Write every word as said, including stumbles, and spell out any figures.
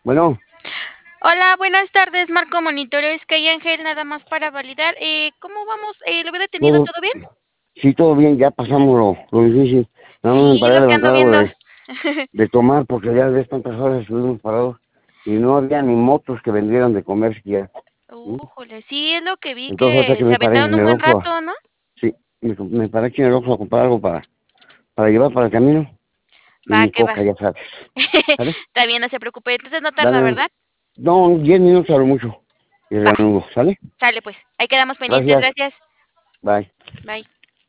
Bueno, Hola, buenas tardes, Marco Monitoreo Sky Ángel, nada más para validar, eh, ¿cómo vamos? Eh, ¿lo hubiera tenido todo, todo bien? sí, todo bien, ya pasamos lo, lo difícil. Nada más me Sí, paré a lo que levantar ando algo viendo. de, de tomar porque ya ves tantas horas estuvimos parados y no había ni motos que vendieran de comer siquiera. ¿Mm? Újole, sí, es lo que vi Entonces ahorita que que se me paré aventaron en un el buen Oxxo, rato, ¿no? sí, me, me paré aquí en el Oxxo a comprar algo para, para llevar para el camino y Va, mi que va. coca, ya sabes. ¿Sale? Está bien, no se preocupe, entonces no tarda, Dale, ¿verdad? no, diez minutos a lo mucho y Va, reanudo, ¿sale? sale pues, ahí quedamos pendientes, Gracias, gracias. bye. Bye.